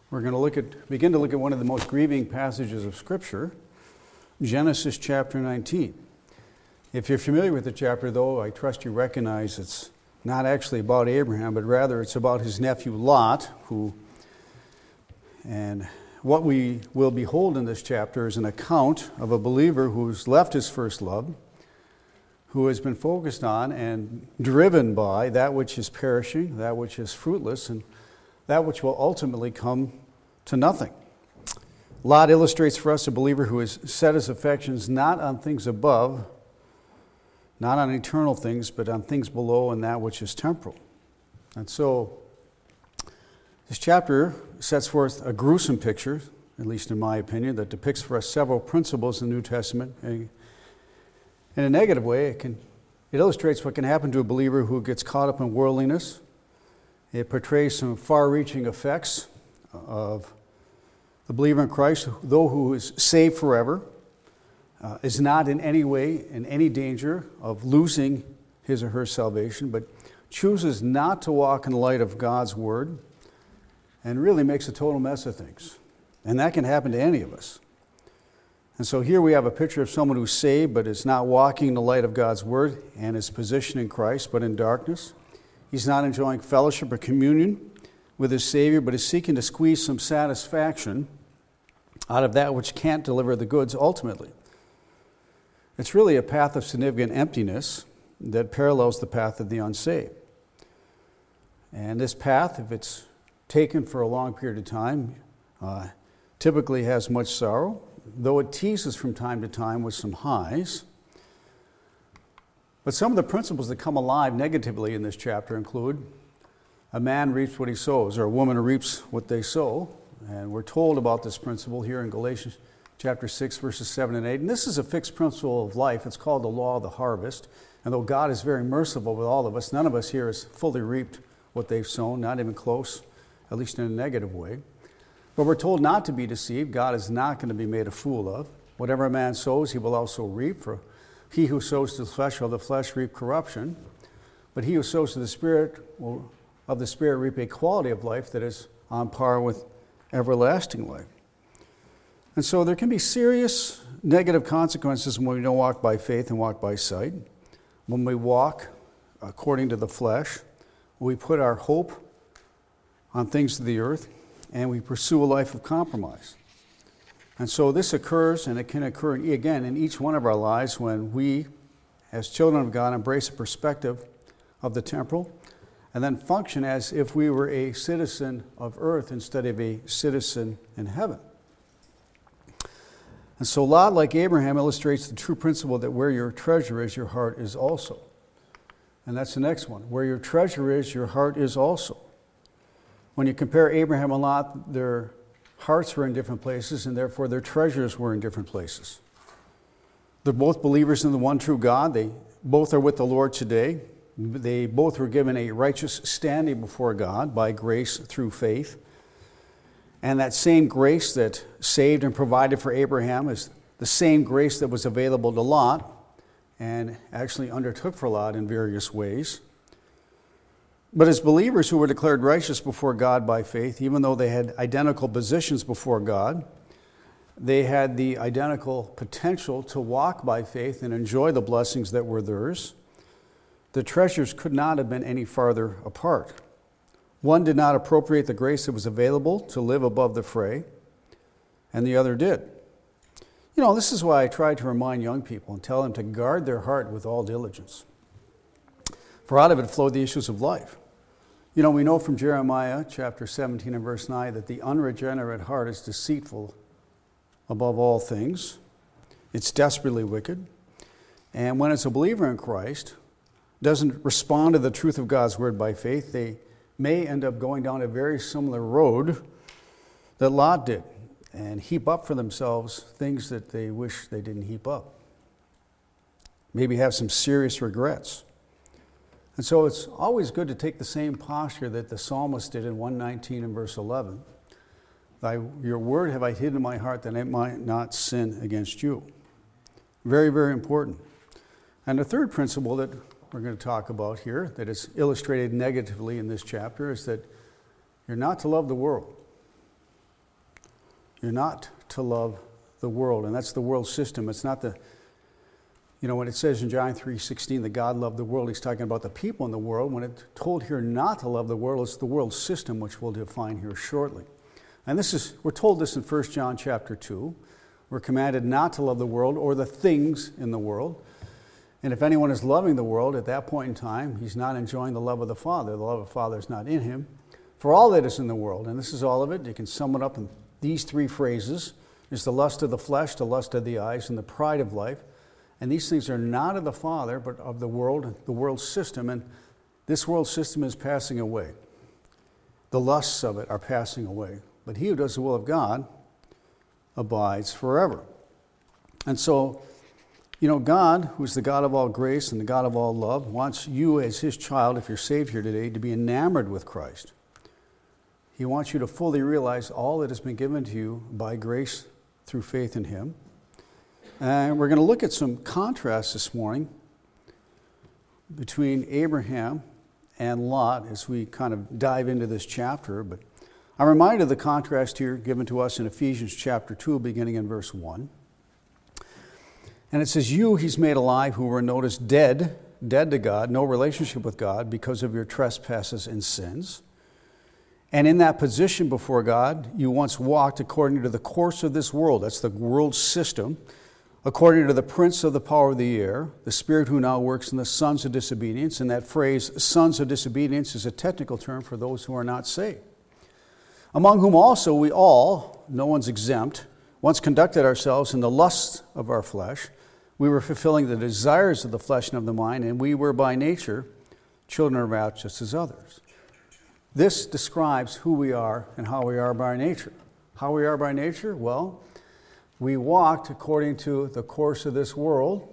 We're going to begin to look at one of the most grieving passages of Scripture, Genesis chapter 19. If you're familiar with the chapter, though, I trust you recognize it's not actually about Abraham, but rather it's about his nephew Lot, and what we will behold in this chapter is an account of a believer who's left his first love, who has been focused on and driven by that which is perishing, that which is fruitless, and that which will ultimately come to nothing. Lot illustrates for us a believer who has set his affections not on things above, not on eternal things, but on things below and that which is temporal. And so this chapter sets forth a gruesome picture, at least in my opinion, that depicts for us several principles in the New Testament. In a negative way, it illustrates what can happen to a believer who gets caught up in worldliness. It portrays some far-reaching effects of the believer in Christ, though who is saved forever, is not in any way in any danger of losing his or her salvation, but chooses not to walk in the light of God's Word and really makes a total mess of things. And that can happen to any of us. And so here we have a picture of someone who's saved but is not walking in the light of God's Word and is positioned in Christ but in darkness. He's not enjoying fellowship or communion with his Savior, but is seeking to squeeze some satisfaction out of that which can't deliver the goods ultimately. It's really a path of significant emptiness that parallels the path of the unsaved. And this path, if it's taken for a long period of time, typically has much sorrow, though it teases from time to time with some highs. But some of the principles that come alive negatively in this chapter include a man reaps what he sows, or a woman reaps what they sow. And we're told about this principle here in Galatians chapter 6, verses 7 and 8. And this is a fixed principle of life. It's called the law of the harvest. And though God is very merciful with all of us, none of us here has fully reaped what they've sown, not even close, at least in a negative way. But we're told not to be deceived. God is not going to be made a fool of. Whatever a man sows, he will also reap. For he who sows to the flesh will of the flesh reap corruption. But he who sows to the Spirit will of the Spirit reap a quality of life that is on par with everlasting life. And so there can be serious negative consequences when we don't walk by faith and walk by sight. When we walk according to the flesh, we put our hope on things of the earth, and we pursue a life of compromise. And so this occurs, and it can occur again in each one of our lives when we, as children of God, embrace a perspective of the temporal and then function as if we were a citizen of earth instead of a citizen in heaven. And so Lot, like Abraham, illustrates the true principle that where your treasure is, your heart is also. And that's the next one. Where your treasure is, your heart is also. When you compare Abraham and Lot, their hearts were in different places, and therefore their treasures were in different places. They're both believers in the one true God. They both are with the Lord today. They both were given a righteous standing before God by grace through faith. And that same grace that saved and provided for Abraham is the same grace that was available to Lot and actually undertook for Lot in various ways. But as believers who were declared righteous before God by faith, even though they had identical positions before God, they had the identical potential to walk by faith and enjoy the blessings that were theirs. The treasures could not have been any farther apart. One did not appropriate the grace that was available to live above the fray, and the other did. You know, this is why I try to remind young people and tell them to guard their heart with all diligence. For out of it flowed the issues of life. You know, we know from Jeremiah chapter 17 and verse 9 that the unregenerate heart is deceitful above all things. It's desperately wicked. And when it's a believer in Christ, doesn't respond to the truth of God's word by faith, they may end up going down a very similar road that Lot did and heap up for themselves things that they wish they didn't heap up. Maybe have some serious regrets. And so it's always good to take the same posture that the psalmist did in 119 and verse 11. Your word have I hidden in my heart that I might not sin against you. Very, very important. And the third principle that we're going to talk about here that is illustrated negatively in this chapter is that you're not to love the world. You're not to love the world, and that's the world system. It's not the, when it says in John 3:16 that God loved the world, he's talking about the people in the world. When it's told here not to love the world, it's the world system, which we'll define here shortly. And we're told this in 1 John chapter 2. We're commanded not to love the world or the things in the world. And if anyone is loving the world at that point in time, he's not enjoying the love of the Father. The love of the Father is not in him. For all that is in the world, and this is all of it, you can sum it up in these three phrases, is the lust of the flesh, the lust of the eyes, and the pride of life. And these things are not of the Father, but of the world system. And this world system is passing away. The lusts of it are passing away. But he who does the will of God abides forever. And so, God, who is the God of all grace and the God of all love, wants you as his child, if you're saved here today, to be enamored with Christ. He wants you to fully realize all that has been given to you by grace through faith in him. And we're going to look at some contrasts this morning between Abraham and Lot as we kind of dive into this chapter. But I'm reminded of the contrast here given to us in Ephesians chapter 2, beginning in verse 1. And it says, you he's made alive who were noticed dead to God, no relationship with God because of your trespasses and sins. And in that position before God, you once walked according to the course of this world. That's the world system. According to the prince of the power of the air, the spirit who now works in the sons of disobedience. And that phrase, sons of disobedience, is a technical term for those who are not saved. Among whom also we all, no one's exempt, once conducted ourselves in the lusts of our flesh. We were fulfilling the desires of the flesh and of the mind, and we were by nature children of wrath just as others. This describes who we are and how we are by nature. How we are by nature? Well, we walked according to the course of this world.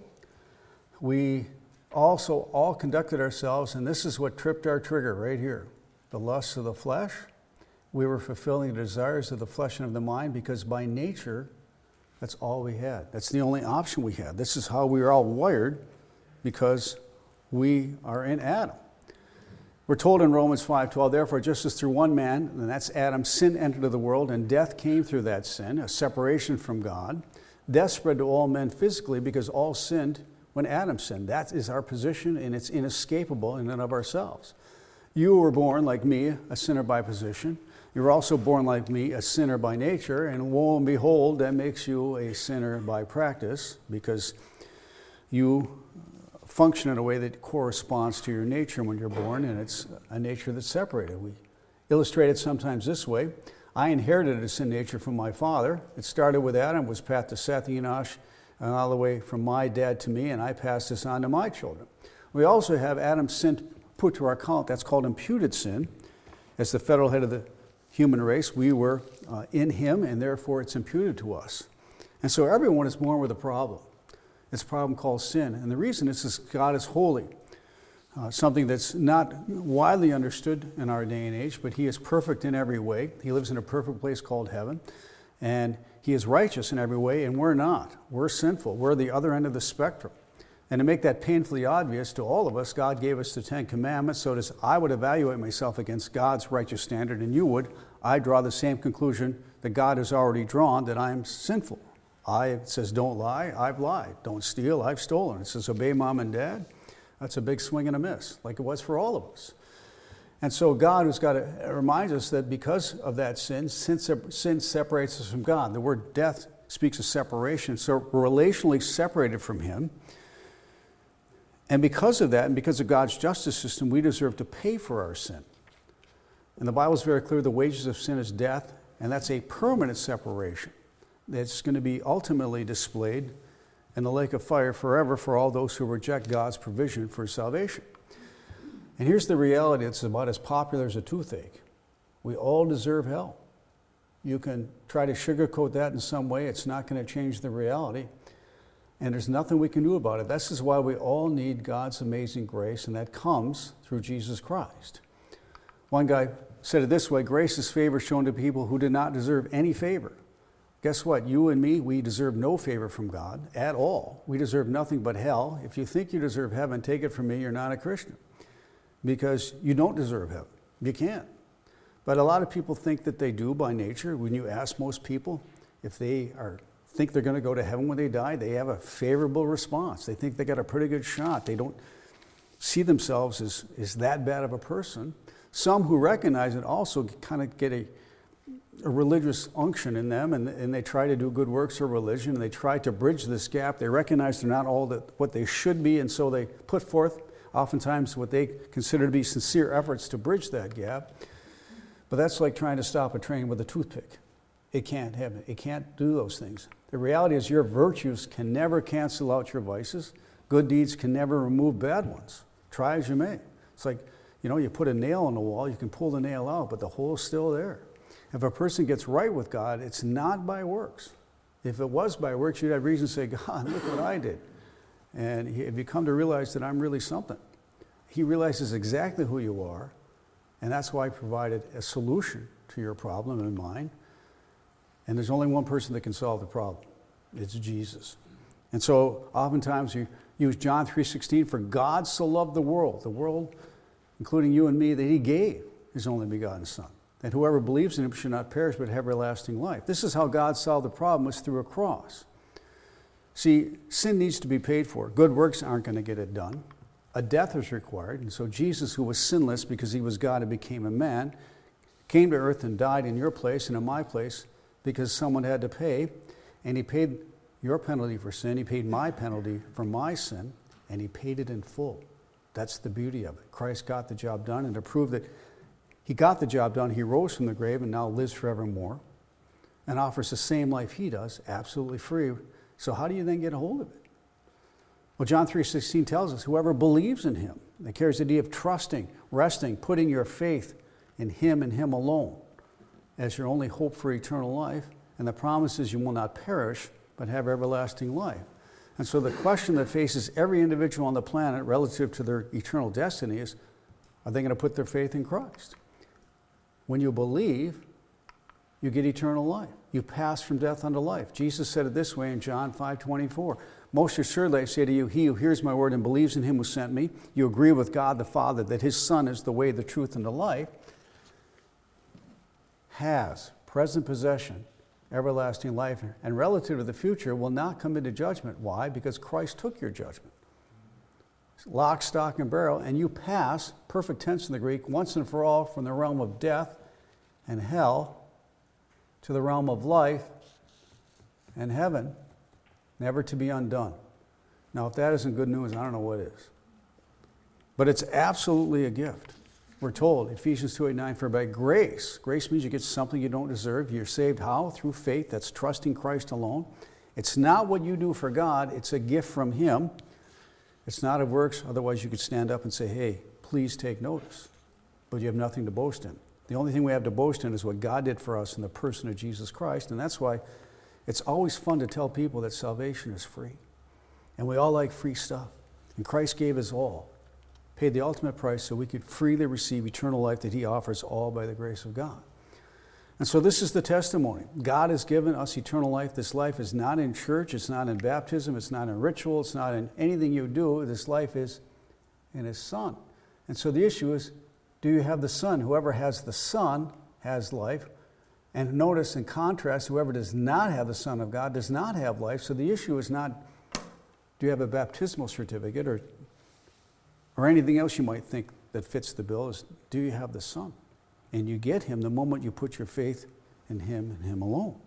We also all conducted ourselves, and this is what tripped our trigger right here. The lusts of the flesh. We were fulfilling the desires of the flesh and of the mind because by nature, that's all we had. That's the only option we had. This is how we are all wired because we are in Adam. We're told in Romans 5:12, therefore, just as through one man, and that's Adam, sin entered into the world, and death came through that sin, a separation from God. Death spread to all men physically because all sinned when Adam sinned. That is our position, and it's inescapable in and of ourselves. You were born, like me, a sinner by position. You were also born, like me, a sinner by nature, and lo and behold, that makes you a sinner by practice because you function in a way that corresponds to your nature when you're born, and it's a nature that's separated. We illustrate it sometimes this way. I inherited a sin nature from my father. It started with Adam, was passed to Seth, Enosh, and all the way from my dad to me, and I passed this on to my children. We also have Adam's sin put to our account. That's called imputed sin. As the federal head of the human race, we were in him, and therefore it's imputed to us. And so everyone is born with a problem. It's a problem called sin. And the reason is God is holy, something that's not widely understood in our day and age, but he is perfect in every way. He lives in a perfect place called heaven. And he is righteous in every way, and we're not. We're sinful. We're the other end of the spectrum. And to make that painfully obvious to all of us, God gave us the Ten Commandments so that I would evaluate myself against God's righteous standard, and you would. I draw the same conclusion that God has already drawn, that I am sinful. It says don't lie, I've lied. Don't steal, I've stolen. It says obey mom and dad. That's a big swing and a miss, like it was for all of us. And so God reminds us that because of that sin separates us from God. The word death speaks of separation, so we're relationally separated from him. And because of that, and because of God's justice system, we deserve to pay for our sin. And the Bible is very clear, the wages of sin is death, and that's a permanent separation that's going to be ultimately displayed in the lake of fire forever for all those who reject God's provision for salvation. And here's the reality, it's about as popular as a toothache. We all deserve hell. You can try to sugarcoat that in some way, it's not going to change the reality. And there's nothing we can do about it. This is why we all need God's amazing grace, and that comes through Jesus Christ. One guy said it this way, grace is favor shown to people who did not deserve any favor. Guess what? You and me, we deserve no favor from God at all. We deserve nothing but hell. If you think you deserve heaven, take it from me, you're not a Christian. Because you don't deserve heaven. You can't. But a lot of people think that they do by nature. When you ask most people, if they think they're going to go to heaven when they die, they have a favorable response. They think they got a pretty good shot. They don't see themselves as that bad of a person. Some who recognize it also kind of get a religious unction in them, and they try to do good works of religion, and they try to bridge this gap. They recognize they're not all what they should be, and so they put forth oftentimes what they consider to be sincere efforts to bridge that gap. But that's like trying to stop a train with a toothpick. It can't happen. It can't do those things. The reality is your virtues can never cancel out your vices. Good deeds can never remove bad ones. Try as you may. It's like, you put a nail on the wall, you can pull the nail out, but the hole's still there. If a person gets right with God, it's not by works. If it was by works, you'd have reason to say, God, look what I did. And if you come to realize that I'm really something, he realizes exactly who you are, and that's why I provided a solution to your problem and mine. And there's only one person that can solve the problem. It's Jesus. And so oftentimes you use John 3:16, for God so loved the world, including you and me, that he gave his only begotten Son, that whoever believes in him should not perish but have everlasting life. This is how God solved the problem, was through a cross. See, sin needs to be paid for. Good works aren't going to get it done. A death is required, and so Jesus, who was sinless because he was God and became a man, came to earth and died in your place and in my place because someone had to pay, and he paid your penalty for sin, he paid my penalty for my sin, and he paid it in full. That's the beauty of it. Christ got the job done, and to prove that he got the job done, he rose from the grave and now lives forevermore and offers the same life he does, absolutely free. So how do you then get a hold of it? Well, John 3:16 tells us, whoever believes in him, that carries the idea of trusting, resting, putting your faith in him and him alone as your only hope for eternal life, and the promise is you will not perish, but have everlasting life. And so the question that faces every individual on the planet relative to their eternal destiny is, are they going to put their faith in Christ? When you believe, you get eternal life. You pass from death unto life. Jesus said it this way in John 5:24. Most assuredly I say to you, he who hears my word and believes in him who sent me, you agree with God the Father that his Son is the way, the truth, and the life, has present possession, everlasting life, and relative to the future will not come into judgment. Why? Because Christ took your judgment. Lock, stock, and barrel, and you pass, perfect tense in the Greek, once and for all from the realm of death and hell to the realm of life and heaven, never to be undone. Now, if that isn't good news, I don't know what is. But it's absolutely a gift. We're told, Ephesians 2:8-9, for by grace means you get something you don't deserve. You're saved how? Through faith. That's trusting Christ alone. It's not what you do for God. It's a gift from him. It's not of works. Otherwise, you could stand up and say, hey, please take notice. But you have nothing to boast in. The only thing we have to boast in is what God did for us in the person of Jesus Christ. And that's why it's always fun to tell people that salvation is free. And we all like free stuff. And Christ gave us all, paid the ultimate price so we could freely receive eternal life that he offers all by the grace of God. And so this is the testimony. God has given us eternal life. This life is not in church. It's not in baptism. It's not in ritual. It's not in anything you do. This life is in his Son. And so the issue is, do you have the Son? Whoever has the Son has life. And notice, in contrast, whoever does not have the Son of God does not have life. So the issue is not, do you have a baptismal certificate or anything else you might think that fits the bill, is do you have the Son? And you get him the moment you put your faith in him and him alone.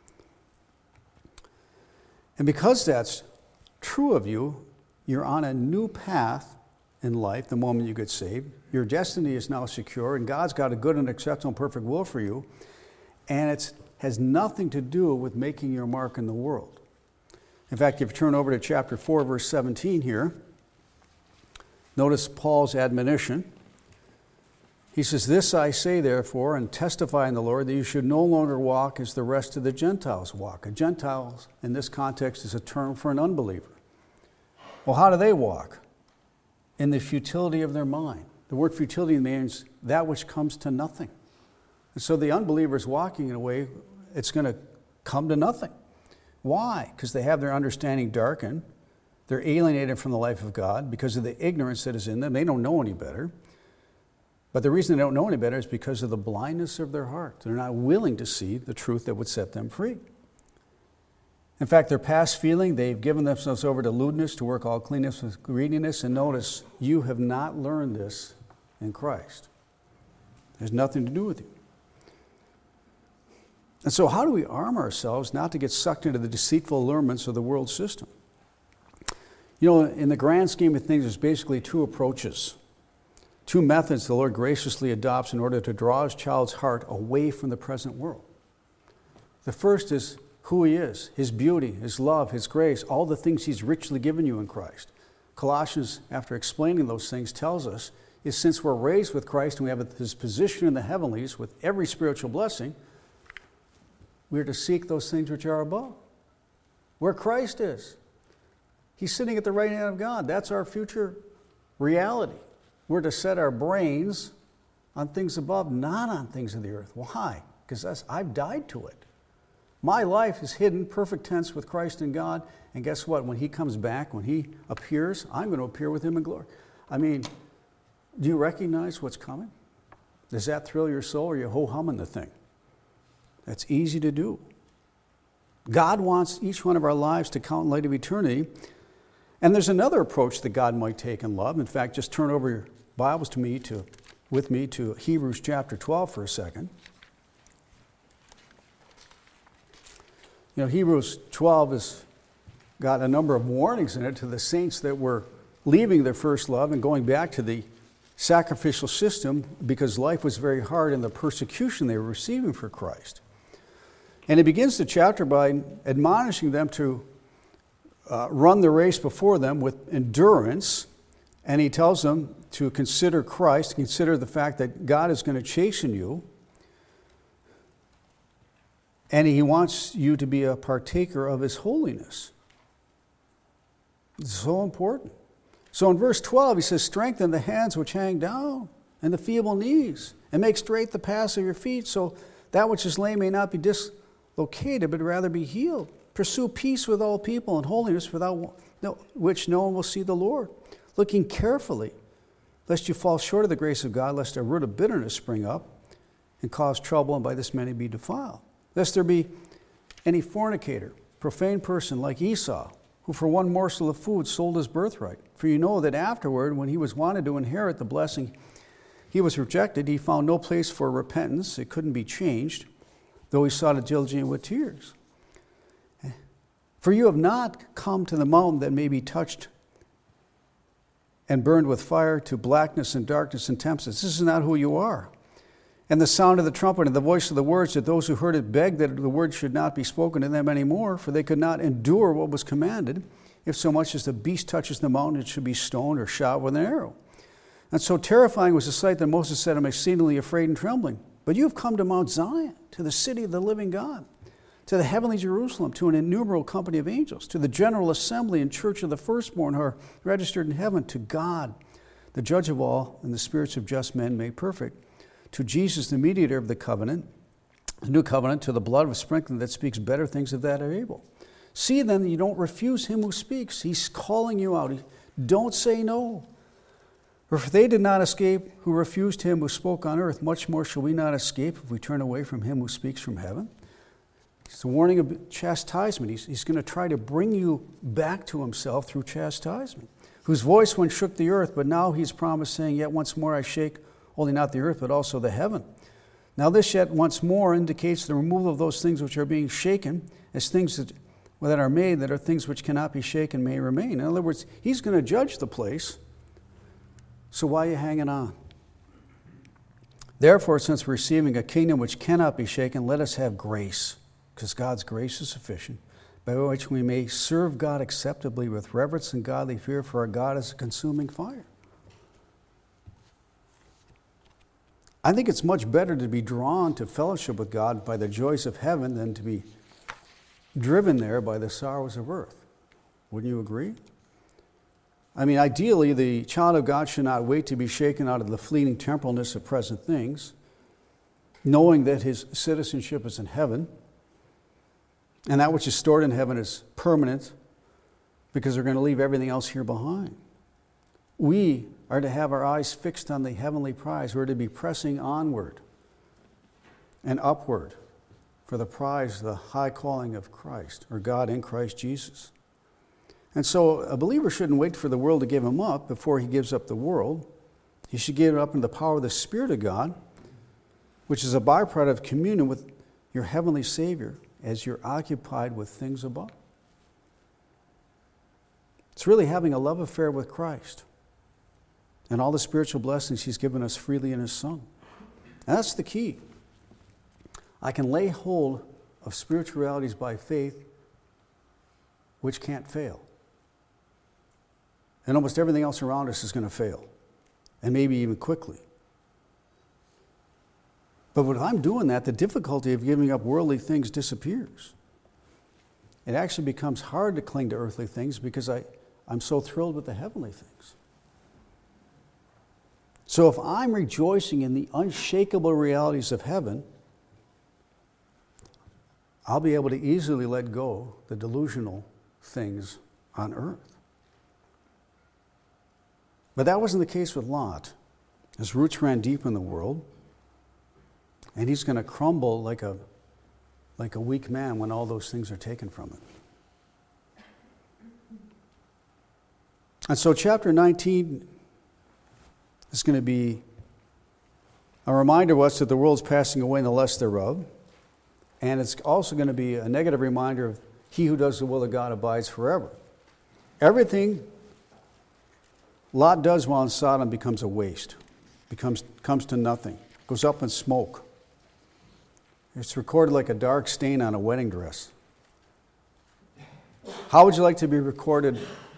And because that's true of you, you're on a new path in life the moment you get saved. Your destiny is now secure, and God's got a good and acceptable and perfect will for you. And it has nothing to do with making your mark in the world. In fact, if you turn over to chapter 4, verse 17 here, notice Paul's admonition. He says, this I say, therefore, and testify in the Lord, that you should no longer walk as the rest of the Gentiles walk. A Gentile, in this context, is a term for an unbeliever. Well, how do they walk? In the futility of their mind. The word futility means that which comes to nothing. And so the unbeliever is walking in a way it's going to come to nothing. Why? Because they have their understanding darkened. They're alienated from the life of God because of the ignorance that is in them. They don't know any better. But the reason they don't know any better is because of the blindness of their heart. They're not willing to see the truth that would set them free. In fact, they're past feeling. They've given themselves over to lewdness, to work all cleanness with greediness. And notice, you have not learned this in Christ. It has nothing to do with you. And so how do we arm ourselves not to get sucked into the deceitful allurements of the world system? You know, in the grand scheme of things, there's basically two approaches, two methods the Lord graciously adopts in order to draw his child's heart away from the present world. The first is who he is, his beauty, his love, his grace, all the things he's richly given you in Christ. Colossians, after explaining those things, tells us is since we're raised with Christ and we have his position in the heavenlies with every spiritual blessing, we are to seek those things which are above, where Christ is. He's sitting at the right hand of God. That's our future reality. We're to set our brains on things above, not on things of the earth. Why? Because I've died to it. My life is hidden, perfect tense, with Christ in God. And guess what? When he comes back, when he appears, I'm going to appear with him in glory. I mean, do you recognize what's coming? Does that thrill your soul, or are you ho-humming the thing? That's easy to do. God wants each one of our lives to count in light of eternity. And there's another approach that God might take in love. In fact, just turn over your Bibles with me to Hebrews chapter 12 for a second. You know, Hebrews 12 has got a number of warnings in it to the saints that were leaving their first love and going back to the sacrificial system because life was very hard and the persecution they were receiving for Christ. And he begins the chapter by admonishing them to run the race before them with endurance, and he tells them to consider Christ, consider the fact that God is going to chasten you, and he wants you to be a partaker of his holiness. It's so important. So in verse 12, he says, strengthen the hands which hang down and the feeble knees, and make straight the paths of your feet, so that which is lame may not be dislocated, but rather be healed. Pursue peace with all people and holiness, without which no one will see the Lord. Looking carefully, lest you fall short of the grace of God, lest a root of bitterness spring up and cause trouble, and by this many be defiled. Lest there be any fornicator, profane person like Esau, who for one morsel of food sold his birthright. For you know that afterward, when he was wanted to inherit the blessing, he was rejected. He found no place for repentance. It couldn't be changed, though he sought it diligently with tears. For you have not come to the mountain that may be touched and burned with fire, to blackness and darkness and tempest. This is not who you are. And the sound of the trumpet and the voice of the words, that those who heard it begged that the word should not be spoken to them anymore, for they could not endure what was commanded. If so much as the beast touches the mountain, it should be stoned or shot with an arrow. And so terrifying was the sight that Moses said, I'm exceedingly afraid and trembling. But you have come to Mount Zion, to the city of the living God, to the heavenly Jerusalem, to an innumerable company of angels, to the general assembly and church of the firstborn who are registered in heaven, to God, the judge of all, and the spirits of just men made perfect, to Jesus, the mediator of the covenant, the new covenant, to the blood of sprinkling that speaks better things of that are able. See then that you don't refuse him who speaks. He's calling you out. Don't say no. For if they did not escape who refused him who spoke on earth, much more shall we not escape if we turn away from him who speaks from heaven. It's a warning of chastisement. He's going to try to bring you back to himself through chastisement. Whose voice once shook the earth, but now he's promised, saying, yet once more I shake only not the earth, but also the heaven. Now this yet once more indicates the removal of those things which are being shaken, as things that are made, that are things which cannot be shaken may remain. In other words, he's going to judge the place, so why are you hanging on? Therefore, since we're receiving a kingdom which cannot be shaken, let us have grace, because God's grace is sufficient, by which we may serve God acceptably with reverence and godly fear, for our God is a consuming fire. I think it's much better to be drawn to fellowship with God by the joys of heaven than to be driven there by the sorrows of earth. Wouldn't you agree? I mean, ideally, the child of God should not wait to be shaken out of the fleeting temporalness of present things, knowing that his citizenship is in heaven, and that which is stored in heaven is permanent, because they're going to leave everything else here behind. We are to have our eyes fixed on the heavenly prize. We're to be pressing onward and upward for the prize of the high calling of Christ, or God in Christ Jesus. And so a believer shouldn't wait for the world to give him up before he gives up the world. He should give it up in the power of the Spirit of God, which is a byproduct of communion with your heavenly Savior as you're occupied with things above. It's really having a love affair with Christ and all the spiritual blessings He's given us freely in His Son. And that's the key. I can lay hold of spiritual realities by faith, which can't fail. And almost everything else around us is going to fail, and maybe even quickly. But when I'm doing that, the difficulty of giving up worldly things disappears. It actually becomes hard to cling to earthly things because I'm so thrilled with the heavenly things. So if I'm rejoicing in the unshakable realities of heaven, I'll be able to easily let go the delusional things on earth. But that wasn't the case with Lot. His roots ran deep in the world, and he's going to crumble like a weak man when all those things are taken from him. And so chapter 19 is going to be a reminder to us that the world's passing away and the lust thereof. And it's also going to be a negative reminder of he who does the will of God abides forever. Everything Lot does while in Sodom becomes a waste, comes to nothing, goes up in smoke. It's recorded like a dark stain on a wedding dress. How would you like to be recorded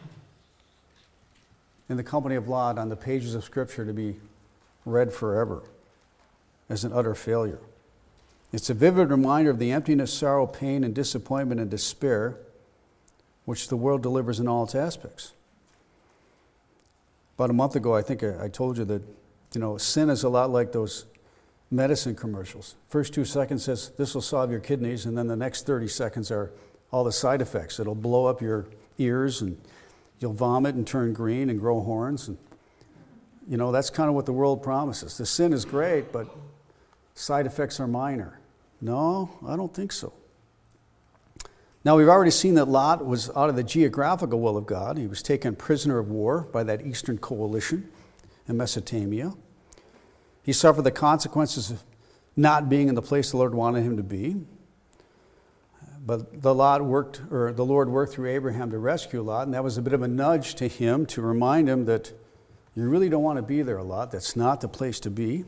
in the company of Lot on the pages of Scripture to be read forever as an utter failure? It's a vivid reminder of the emptiness, sorrow, pain, and disappointment and despair which the world delivers in all its aspects. About a month ago, I think I told you that, sin is a lot like those medicine commercials. First 2 seconds says, this will solve your kidneys, and then the next 30 seconds are all the side effects. It'll blow up your ears, and you'll vomit and turn green and grow horns. And, that's kind of what the world promises. The sin is great, but side effects are minor. No, I don't think so. Now, we've already seen that Lot was out of the geographical will of God. He was taken prisoner of war by that eastern coalition in Mesopotamia. He suffered the consequences of not being in the place the Lord wanted him to be. But the Lord worked through Abraham to rescue Lot, and that was a bit of a nudge to him to remind him that you really don't want to be there, Lot. That's not the place to be.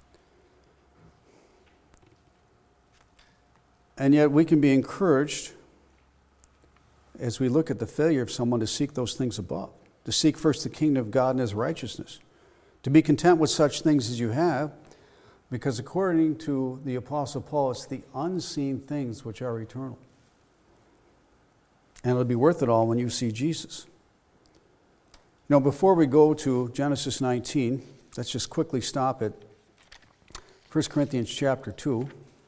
And yet we can be encouraged as we look at the failure of someone to seek those things above, to seek first the kingdom of God and His righteousness, to be content with such things as you have, because according to the Apostle Paul, it's the unseen things which are eternal. And it'll be worth it all when you see Jesus. Before we go to Genesis 19, let's just quickly stop at 1 Corinthians chapter 2.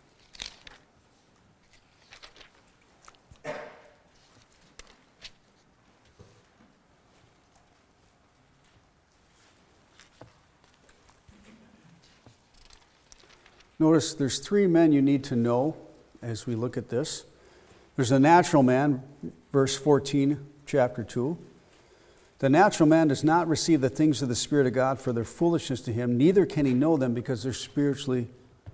Notice there's 3 men you need to know as we look at this. There's a natural man, verse 14, chapter 2. The natural man does not receive the things of the Spirit of God, for their foolishness to him, neither can he know them because they're spiritually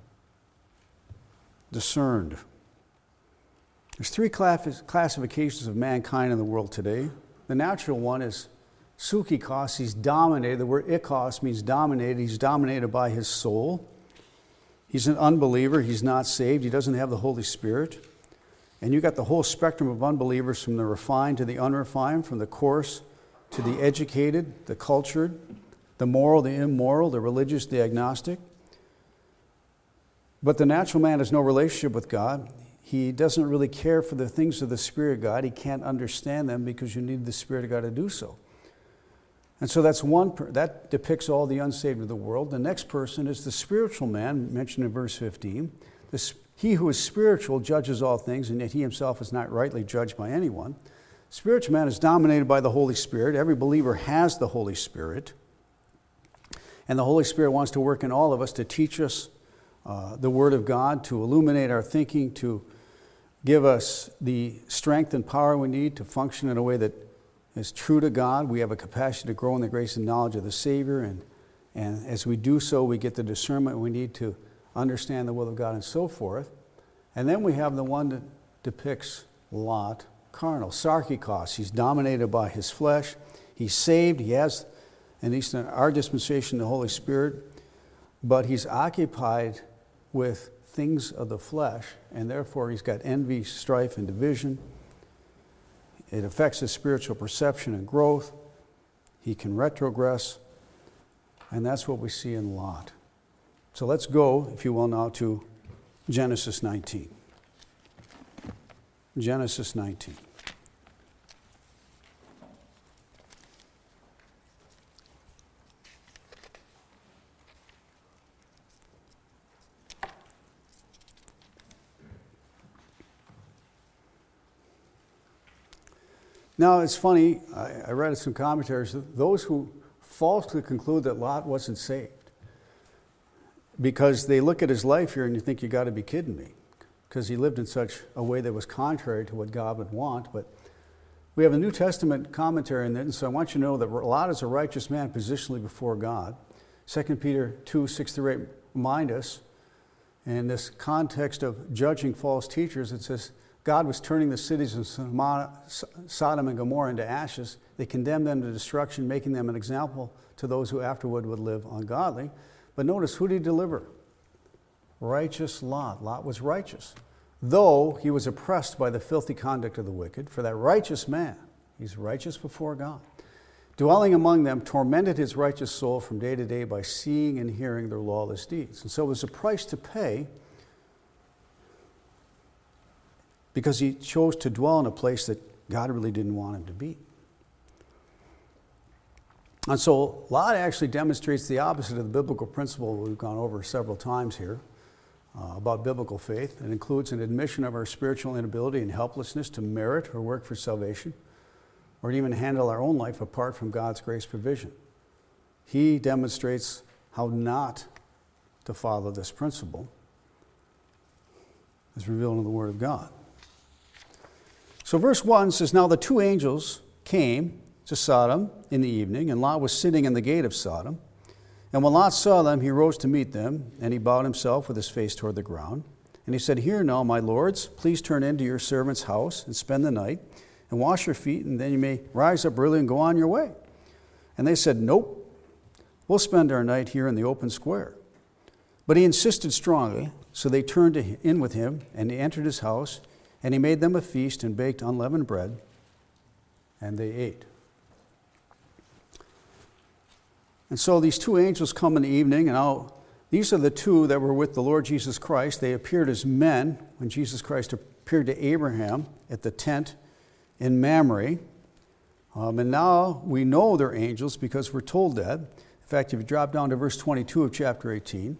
discerned. There's 3 classifications of mankind in the world today. The natural one is psychikos, he's dominated. The word ikos means dominated. He's dominated by his soul. He's an unbeliever. He's not saved. He doesn't have the Holy Spirit. And you've got the whole spectrum of unbelievers, from the refined to the unrefined, from the coarse to the educated, the cultured, the moral, the immoral, the religious, the agnostic. But the natural man has no relationship with God. He doesn't really care for the things of the Spirit of God. He can't understand them because you need the Spirit of God to do so. And so that depicts all the unsaved of the world. The next person is the spiritual man, mentioned in verse 15. He who is spiritual judges all things, and yet he himself is not rightly judged by anyone. Spiritual man is dominated by the Holy Spirit. Every believer has the Holy Spirit. And the Holy Spirit wants to work in all of us to teach us the Word of God to illuminate our thinking, to give us the strength and power we need to function in a way that is true to God. We have a capacity to grow in the grace and knowledge of the Savior, and as we do so, we get the discernment we need to understand the will of God and so forth. And then we have the one that depicts Lot, carnal, sarkikos. He's dominated by his flesh. He's saved. He has, at least in our dispensation, the Holy Spirit, but he's occupied with things of the flesh, and therefore he's got envy, strife, and division. It affects his spiritual perception and growth. He can retrogress, and that's what we see in Lot. So let's go, if you will, now to Genesis 19. Genesis 19. Now, it's funny, I read some commentaries, those who falsely conclude that Lot wasn't saved, because they look at his life here and you think, you got to be kidding me, because he lived in such a way that was contrary to what God would want. But we have a New Testament commentary in it, and so I want you to know that Lot is a righteous man positionally before God. 2 Peter 2, 6-8 remind us, in this context of judging false teachers, it says, God was turning the cities of Sodom and Gomorrah into ashes. They condemned them to destruction, making them an example to those who afterward would live ungodly. But notice, who did he deliver? Righteous Lot. Lot was righteous, though he was oppressed by the filthy conduct of the wicked. For that righteous man, he's righteous before God, dwelling among them, tormented his righteous soul from day to day by seeing and hearing their lawless deeds. And so it was a price to pay, because he chose to dwell in a place that God really didn't want him to be. And so Lot actually demonstrates the opposite of the biblical principle we've gone over several times here about biblical faith. It includes an admission of our spiritual inability and helplessness to merit or work for salvation, or to even handle our own life apart from God's grace provision. He demonstrates how not to follow this principle as revealed in the Word of God. So verse 1 says, Now the two angels came to Sodom in the evening, and Lot was sitting in the gate of Sodom. And when Lot saw them, he rose to meet them, and he bowed himself with his face toward the ground. And he said, Here now, my lords, please turn into your servant's house and spend the night, and wash your feet, and then you may rise up early and go on your way. And they said, Nope, we'll spend our night here in the open square. But he insisted strongly, so they turned in with him, and he entered his house, and he made them a feast and baked unleavened bread, and they ate. And so these two angels come in the evening, and now these are the two that were with the Lord Jesus Christ. They appeared as men when Jesus Christ appeared to Abraham at the tent in Mamre. And now we know they're angels because we're told that. In fact, if you drop down to verse 22 of chapter 18,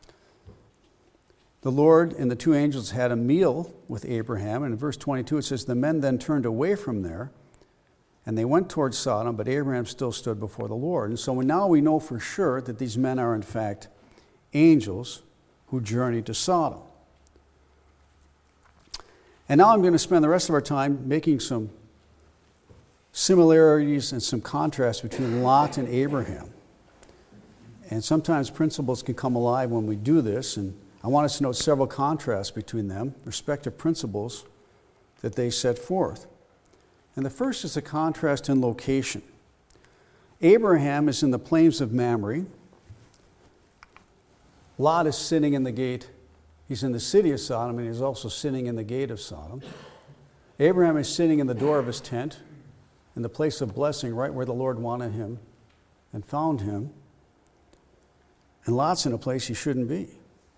the Lord and the two angels had a meal with Abraham. And in verse 22 it says, The men then turned away from there, and they went towards Sodom, but Abraham still stood before the Lord. And so now we know for sure that these men are in fact angels who journeyed to Sodom. And now I'm going to spend the rest of our time making some similarities and some contrasts between Lot and Abraham. And sometimes principles can come alive when we do this, and I want us to note several contrasts between them, respective principles that they set forth. And the first is a contrast in location. Abraham is in the plains of Mamre. Lot is sitting in the gate. He's in the city of Sodom, and he's also sitting in the gate of Sodom. Abraham is sitting in the door of his tent, in the place of blessing, right where the Lord wanted him and found him. And Lot's in a place he shouldn't be.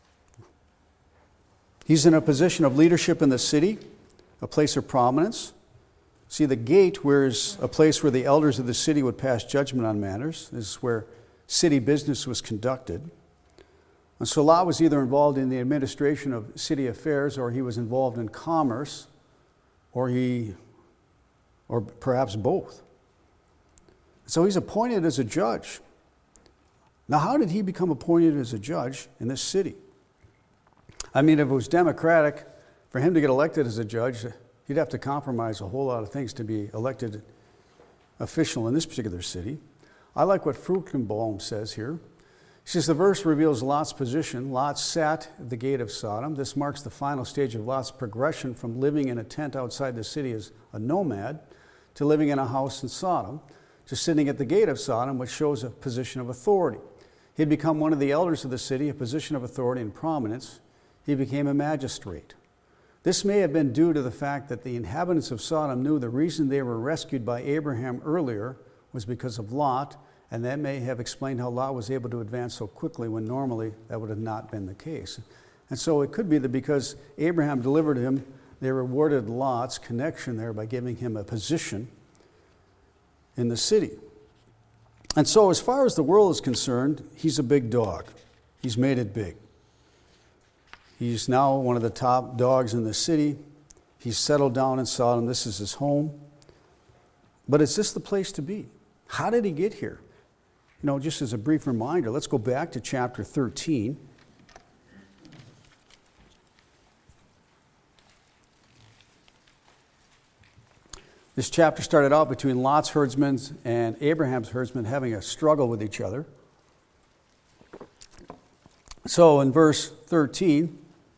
He's in a position of leadership in the city, a place of prominence. See, the gate was a place where the elders of the city would pass judgment on matters. This is where city business was conducted. And so Lot was either involved in the administration of city affairs, or he was involved in commerce, or perhaps both. So he's appointed as a judge. Now, how did he become appointed as a judge in this city? I mean, if it was democratic, for him to get elected as a judge, he'd have to compromise a whole lot of things to be elected official in this particular city. I like what Fruchtenbaum says here. He says, the verse reveals Lot's position. Lot sat at the gate of Sodom. This marks the final stage of Lot's progression from living in a tent outside the city as a nomad to living in a house in Sodom, to sitting at the gate of Sodom, which shows a position of authority. He had become one of the elders of the city, a position of authority and prominence. He became a magistrate. This may have been due to the fact that the inhabitants of Sodom knew the reason they were rescued by Abraham earlier was because of Lot, and that may have explained how Lot was able to advance so quickly when normally that would have not been the case. And so it could be that because Abraham delivered him, they rewarded Lot's connection there by giving him a position in the city. And so as far as the world is concerned, he's a big dog. He's made it big. He's now one of the top dogs in the city. He's settled down in Sodom. This is his home. But is this the place to be? How did he get here? You know, just as a brief reminder, let's go back to chapter 13. This chapter started out between Lot's herdsmen and Abraham's herdsmen having a struggle with each other. So in verse 13,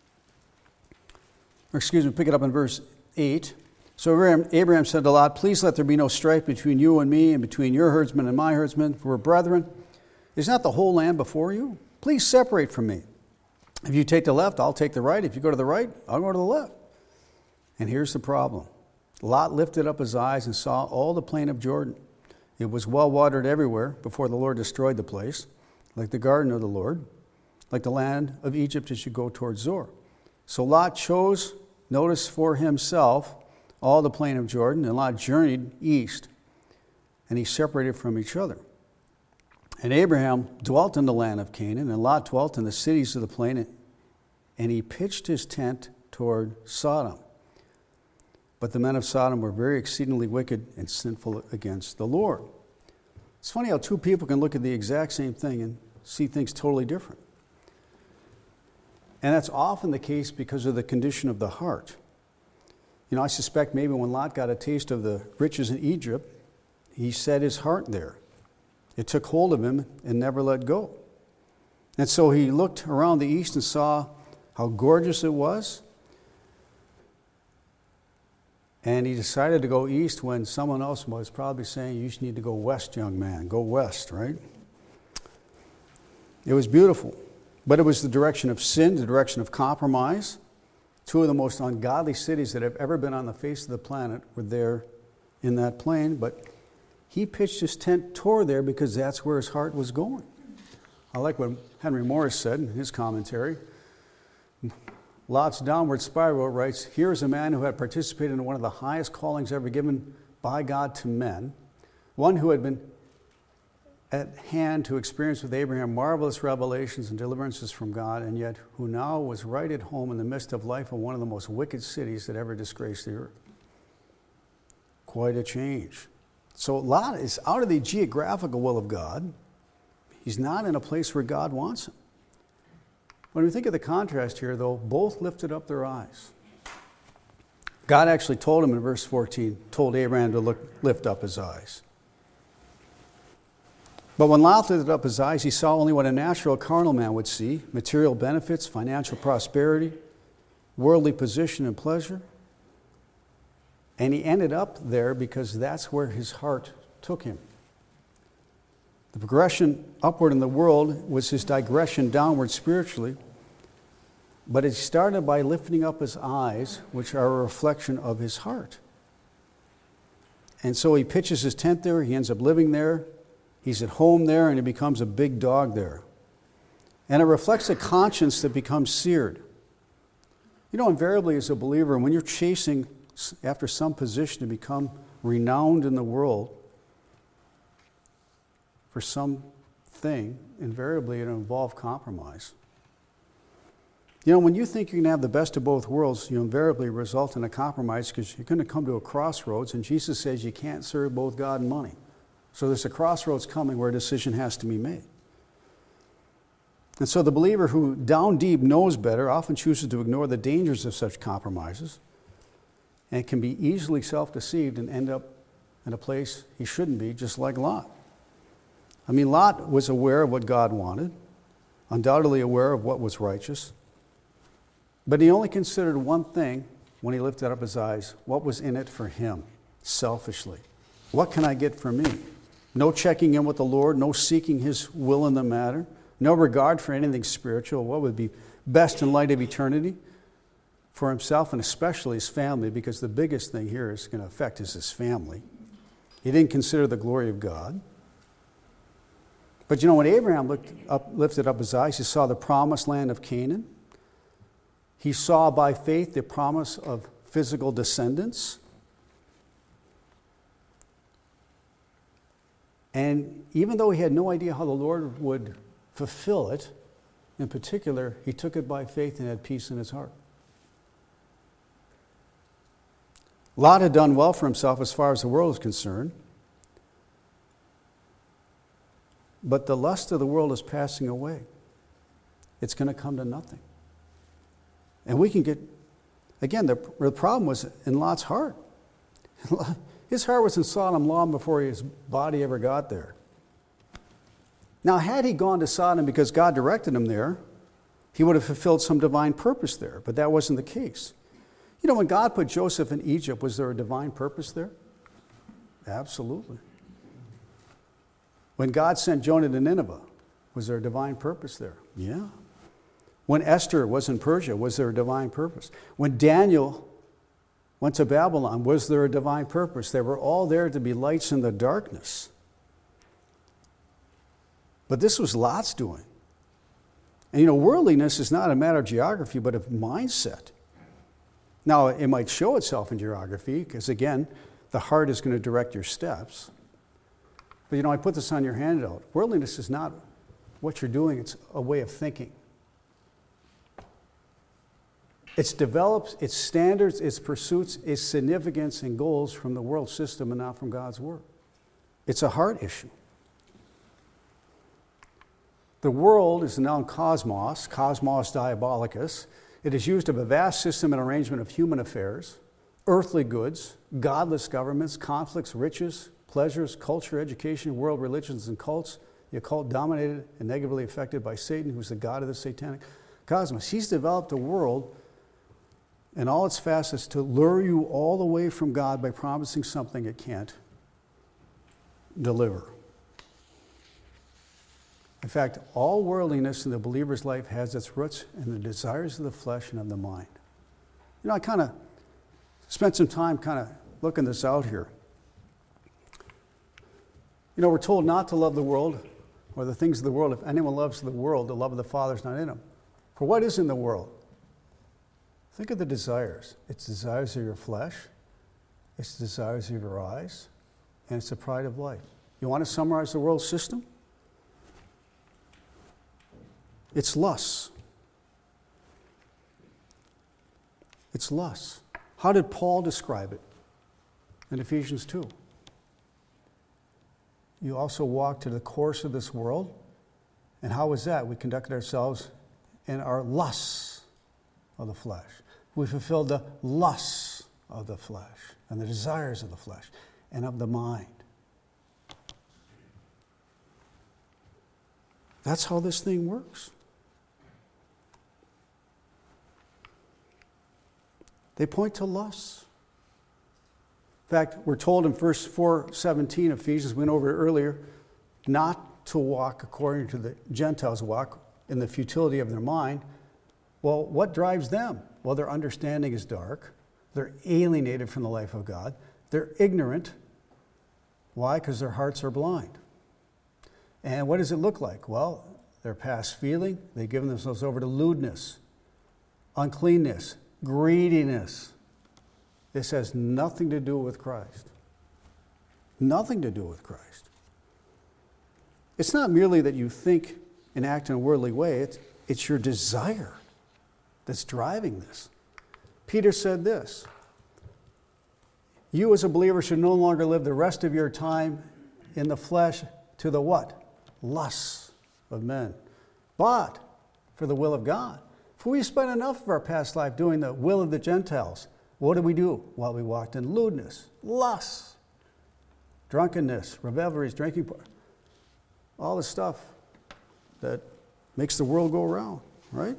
pick it up in verse 8. So Abraham said to Lot, please let there be no strife between you and me and between your herdsmen and my herdsmen, for we're brethren. Is not the whole land before you? Please separate from me. If you take the left, I'll take the right. If you go to the right, I'll go to the left. And here's the problem. Lot lifted up his eyes and saw all the plain of Jordan. It was well watered everywhere before the Lord destroyed the place, like the garden of the Lord, like the land of Egypt as you go towards Zoar. So Lot chose, notice, for himself all the plain of Jordan, and Lot journeyed east, and he separated from each other. And Abraham dwelt in the land of Canaan, and Lot dwelt in the cities of the plain, and he pitched his tent toward Sodom. But the men of Sodom were very exceedingly wicked and sinful against the Lord. It's funny how two people can look at the exact same thing and see things totally different. And that's often the case because of the condition of the heart. You know, I suspect maybe when Lot got a taste of the riches in Egypt, he set his heart there. It took hold of him and never let go. And so he looked around the east and saw how gorgeous it was. And he decided to go east when someone else was probably saying, you need to go west, young man. Go west, right? It was beautiful. But it was the direction of sin, the direction of compromise. Two of the most ungodly cities that have ever been on the face of the planet were there in that plain. But he pitched his tent toward there because that's where his heart was going. I like what Henry Morris said in his commentary. Lot's downward spiral writes, here's a man who had participated in one of the highest callings ever given by God to men, one who had been at hand to experience with Abraham marvelous revelations and deliverances from God, and yet who now was right at home in the midst of life in one of the most wicked cities that ever disgraced the earth. Quite a change. So Lot is out of the geographical will of God. He's not in a place where God wants him. When we think of the contrast here, though, both lifted up their eyes. God actually told him in verse 14, told Abraham to lift up his eyes. But when Lot lifted up his eyes, he saw only what a natural carnal man would see: material benefits, financial prosperity, worldly position and pleasure. And he ended up there because that's where his heart took him. The progression upward in the world was his digression downward spiritually, but it started by lifting up his eyes, which are a reflection of his heart. And so he pitches his tent there, he ends up living there, he's at home there, and he becomes a big dog there. And it reflects a conscience that becomes seared. You know, invariably as a believer, when you're chasing after some position to become renowned in the world, for something, invariably it'll involve compromise. You know, when you think you're going to have the best of both worlds, you invariably result in a compromise because you're going to come to a crossroads, and Jesus says you can't serve both God and money. So there's a crossroads coming where a decision has to be made. And so the believer who down deep knows better often chooses to ignore the dangers of such compromises and can be easily self-deceived and end up in a place he shouldn't be, just like Lot. I mean, Lot was aware of what God wanted, undoubtedly aware of what was righteous, but he only considered one thing when he lifted up his eyes: what was in it for him, selfishly. What can I get for me? No checking in with the Lord, no seeking his will in the matter, no regard for anything spiritual, what would be best in light of eternity for himself and especially his family, because the biggest thing here is going to affect is his family. He didn't consider the glory of God. But when Abraham lifted up his eyes, he saw the promised land of Canaan. He saw by faith the promise of physical descendants. And even though he had no idea how the Lord would fulfill it, in particular, he took it by faith and had peace in his heart. Lot had done well for himself as far as the world is concerned. But the lust of the world is passing away. It's going to come to nothing. And we can get, again, the problem was in Lot's heart. His heart was in Sodom long before his body ever got there. Now, had he gone to Sodom because God directed him there, he would have fulfilled some divine purpose there, but that wasn't the case. When God put Joseph in Egypt, was there a divine purpose there? Absolutely. When God sent Jonah to Nineveh, was there a divine purpose there? Yeah. When Esther was in Persia, was there a divine purpose? When Daniel went to Babylon, was there a divine purpose? They were all there to be lights in the darkness. But this was Lot's doing. And worldliness is not a matter of geography, but of mindset. Now, it might show itself in geography, because again, the heart is going to direct your steps. But I put this on your handout. Worldliness is not what you're doing, it's a way of thinking. It's develops its standards, its pursuits, its significance and goals from the world system and not from God's word. It's a heart issue. The world is the noun cosmos diabolicus. It is used of a vast system and arrangement of human affairs, earthly goods, godless governments, conflicts, riches, pleasures, culture, education, world religions, and cults. The occult dominated and negatively affected by Satan, who's the god of the satanic cosmos. He's developed a world in all its facets to lure you all away from God by promising something it can't deliver. In fact, all worldliness in the believer's life has its roots in the desires of the flesh and of the mind. I kind of spent some time looking this out here. We're told not to love the world or the things of the world. If anyone loves the world, the love of the Father is not in him. For what is in the world? Think of the desires. It's desires of your flesh, it's desires of your eyes, and it's the pride of life. You want to summarize the world system? It's lusts. It's lusts. How did Paul describe it in Ephesians 2? You also walk to the course of this world. And how was that? We conducted ourselves in our lusts of the flesh. We fulfilled the lusts of the flesh and the desires of the flesh and of the mind. That's how this thing works. They point to lusts. In fact, we're told in verse 4:17 of Ephesians, we went over it earlier, not to walk according to the Gentiles walk in the futility of their mind. Well, what drives them? Well, their understanding is dark. They're alienated from the life of God. They're ignorant. Why? Because their hearts are blind. And what does it look like? Well, they're past feeling. They've given themselves over to lewdness, uncleanness, greediness. This has nothing to do with Christ. Nothing to do with Christ. It's not merely that you think and act in a worldly way. It's your desire that's driving this. Peter said this: you as a believer should no longer live the rest of your time in the flesh to the what? Lusts of men. but for the will of God. For we spent enough of our past life doing the will of the Gentiles. What did we do? Well, we walked in lewdness, lust, drunkenness, revelries, drinking, all the stuff that makes the world go around, right?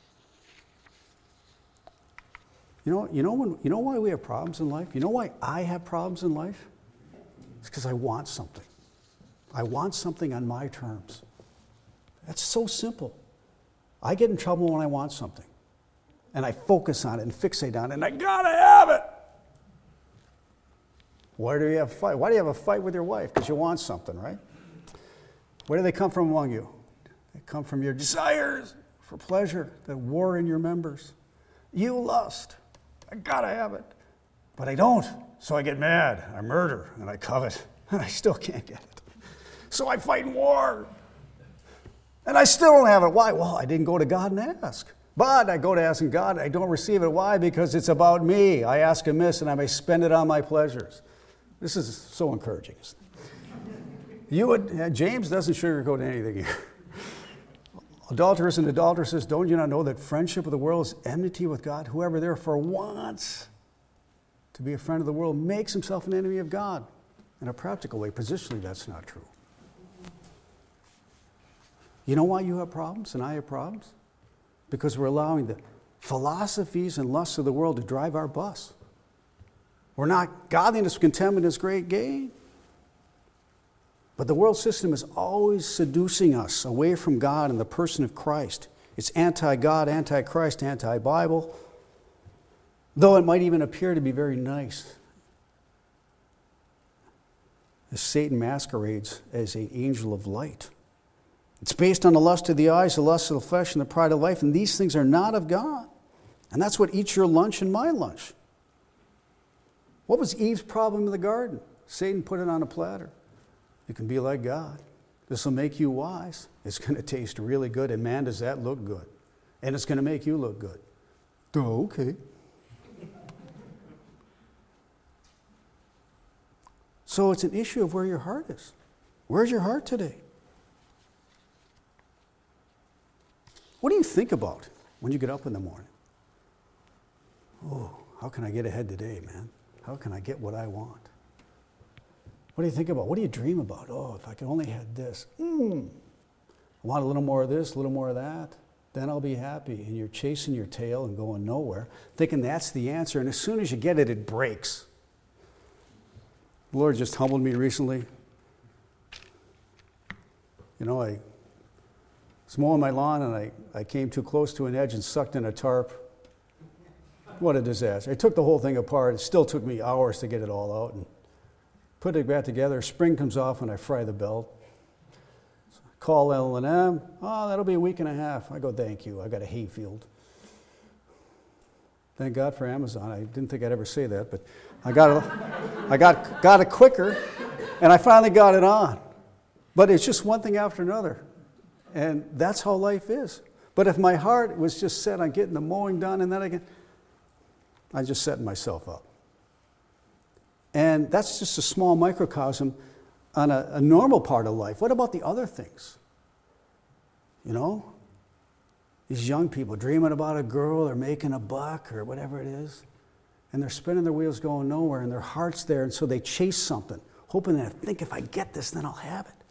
You know why we have problems in life? You know why I have problems in life? It's because I want something. I want something on my terms. That's so simple. I get in trouble when I want something. And I focus on it and fixate on it, and I gotta have it. Why do you have a fight? Why do you have a fight with your wife? Because you want something, right? Where do they come from among you? They come from your desires for pleasure that war in your members. You lust. I gotta have it. But I don't. So I get mad. I murder. And I covet. And I still can't get it. So I fight in war. And I still don't have it. Why? Well, I didn't go to God and ask. But I go to asking God, and I don't receive it. Why? Because it's about me. I ask amiss, and I may spend it on my pleasures. This is so encouraging. James doesn't sugarcoat anything here. Adulterers and adulteresses, don't you not know that friendship with the world is enmity with God? Whoever therefore wants to be a friend of the world makes himself an enemy of God. In a practical way, positionally, that's not true. You know why you have problems and I have problems? Because we're allowing the philosophies and lusts of the world to drive our bus. We're not, godliness, contentment is great gain. But the world system is always seducing us away from God and the person of Christ. It's anti-God, anti-Christ, anti-Bible, though it might even appear to be very nice. As Satan masquerades as an angel of light. It's based on the lust of the eyes, the lust of the flesh, and the pride of life, and these things are not of God. And that's what eats your lunch and my lunch. What was Eve's problem in the garden? Satan put it on a platter. You can be like God. This will make you wise. It's going to taste really good. And man, does that look good. And it's going to make you look good. Oh, okay. So it's an issue of where your heart is. Where's your heart today? What do you think about when you get up in the morning? Oh, how can I get ahead today, man? How can I get what I want? What do you think about? What do you dream about? Oh, if I could only had this. I want a little more of this, a little more of that. Then I'll be happy. And you're chasing your tail and going nowhere, thinking that's the answer. And as soon as you get it, it breaks. The Lord just humbled me recently. You know, I was mowing my lawn and I came too close to an edge and sucked in a tarp. What a disaster. I took the whole thing apart. It still took me hours to get it all out and put it back together. Spring comes off and I fry the belt. So I call L&M. Oh, that'll be a week and a half. I go, thank you. I got a hay field. Thank God for Amazon. I didn't think I'd ever say that, but I got it quicker, and I finally got it on. But it's just one thing after another. And that's how life is. But if my heart was just set on getting the mowing done and then I'm just setting myself up. And that's just a small microcosm on a normal part of life. What about the other things? You know? These young people dreaming about a girl or making a buck or whatever it is. And they're spinning their wheels going nowhere and their heart's there. And so they chase something, hoping that if I get this, then I'll have it.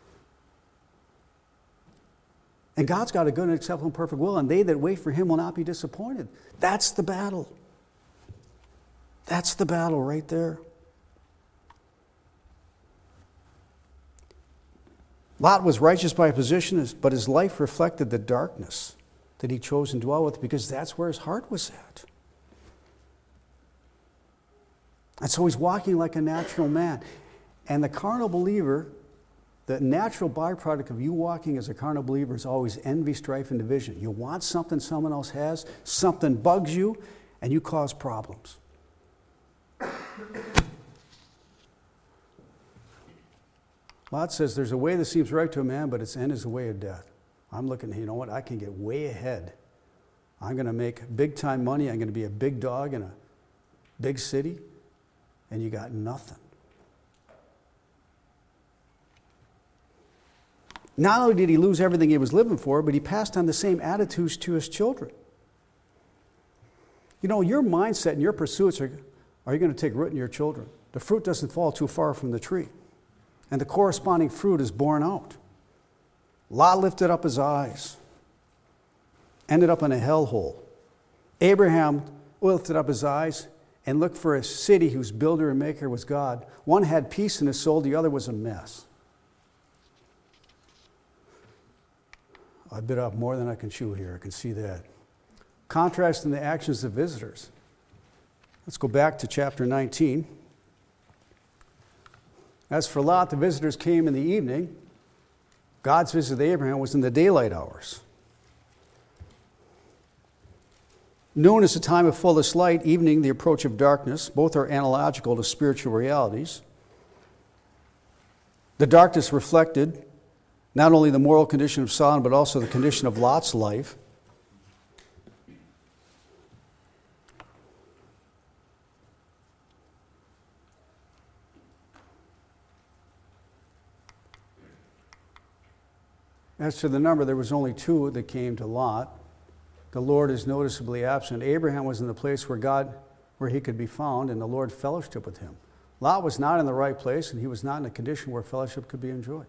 And God's got a good and acceptable and perfect will, and they that wait for him will not be disappointed. That's the battle. That's the battle right there. Lot was righteous by position, but his life reflected the darkness that he chose and dwell with because that's where his heart was at. And so he's walking like a natural man. And the carnal believer, the natural byproduct of you walking as a carnal believer is always envy, strife, and division. You want something someone else has, something bugs you, and you cause problems. Lot says there's a way that seems right to a man, but its end is the way of death. I'm looking, you know what, I can get way ahead. I'm going to make big time money. I'm going to be a big dog in a big city, and you got nothing. Not only did he lose everything he was living for, but he passed on the same attitudes to his children. You know, your mindset and your pursuits are you going to take root in your children? The fruit doesn't fall too far from the tree. And the corresponding fruit is borne out. Lot lifted up his eyes, ended up in a hellhole. Abraham lifted up his eyes and looked for a city whose builder and maker was God. One had peace in his soul, the other was a mess. I bit off more than I can chew here, I can see that. Contrasting the actions of visitors. Let's go back to chapter 19. As for Lot, the visitors came in the evening. God's visit to Abraham was in the daylight hours. Noon is a time of fullest light, evening the approach of darkness. Both are analogical to spiritual realities. The darkness reflected not only the moral condition of Sodom, but also the condition of Lot's life. As to the number, there was only 2 that came to Lot. The Lord is noticeably absent. Abraham was in the place where he could be found, and the Lord fellowshiped with him. Lot was not in the right place, and he was not in a condition where fellowship could be enjoyed.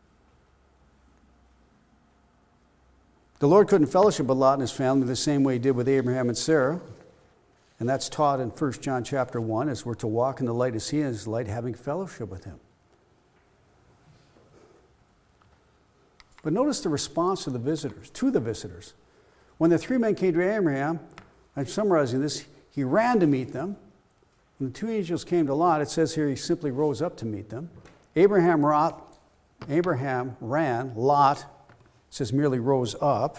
The Lord couldn't fellowship with Lot and his family the same way he did with Abraham and Sarah. And that's taught in 1 John chapter 1, as we're to walk in the light as he is light, having fellowship with him. But notice the response of the visitors. When the 3 men came to Abraham, I'm summarizing this, he ran to meet them. When the 2 angels came to Lot, it says here he simply rose up to meet them. Abraham ran, Lot says merely rose up.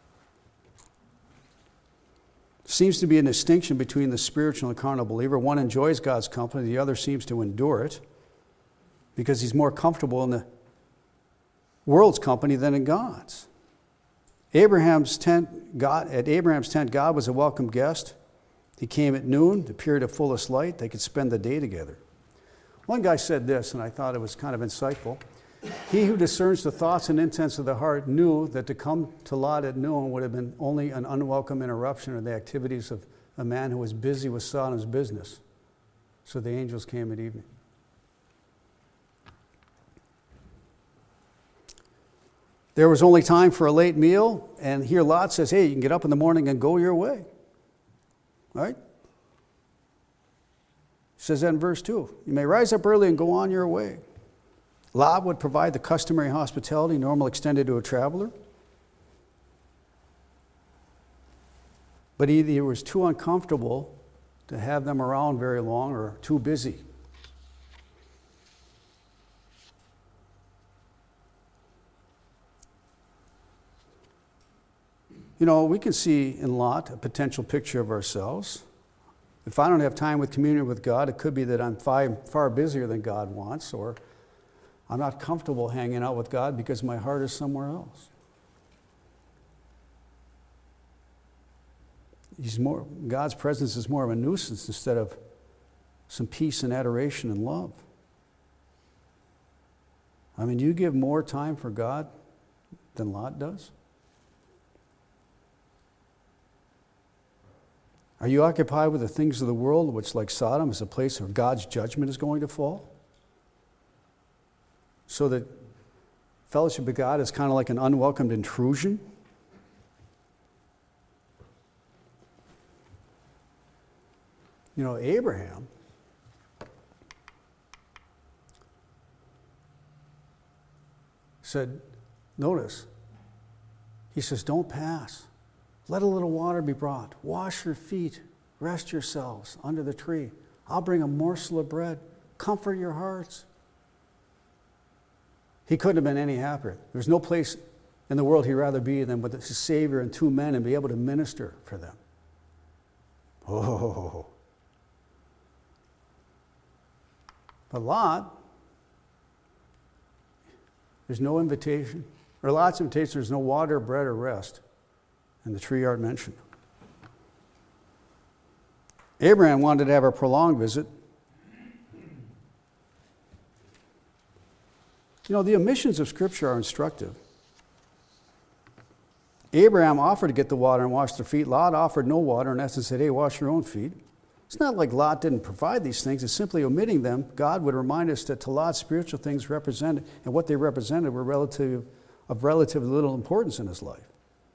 Seems to be a distinction between the spiritual and carnal believer. One enjoys God's company, the other seems to endure it because he's more comfortable in the world's company than in God's. At Abraham's tent, God was a welcome guest. He came at noon, the period of fullest light. They could spend the day together. One guy said this, and I thought it was kind of insightful. He who discerns the thoughts and intents of the heart knew that to come to Lot at noon would have been only an unwelcome interruption of the activities of a man who was busy with Sodom's business. So the angels came at evening. There was only time for a late meal, and here Lot says, hey, you can get up in the morning and go your way. Right? He says that in verse 2. You may rise up early and go on your way. Lot would provide the customary hospitality normally extended to a traveler. But either he was too uncomfortable to have them around very long or too busy. You know, we can see in Lot a potential picture of ourselves. If I don't have time with communion with God, it could be that I'm far busier than God wants, or I'm not comfortable hanging out with God because my heart is somewhere else. God's presence is more of a nuisance instead of some peace and adoration and love. I mean, do you give more time for God than Lot does? Are you occupied with the things of the world, which, like Sodom, is a place where God's judgment is going to fall? So that fellowship with God is kind of like an unwelcomed intrusion? You know, Abraham said, notice, he says, don't pass. Let a little water be brought. Wash your feet. Rest yourselves under the tree. I'll bring a morsel of bread. Comfort your hearts. He couldn't have been any happier. There's no place in the world he'd rather be than with his Savior and 2 men and be able to minister for them. Oh. But Lot, there's no invitation. Or Lot's invitation, there's no water, bread, or rest. And the tree aren't mentioned. Abraham wanted to have a prolonged visit. You know, the omissions of Scripture are instructive. Abraham offered to get the water and wash their feet. Lot offered no water and essence said, hey, wash your own feet. It's not like Lot didn't provide these things. It's simply omitting them. God would remind us that to Lot, spiritual things represented, and what they represented were of relatively little importance in his life.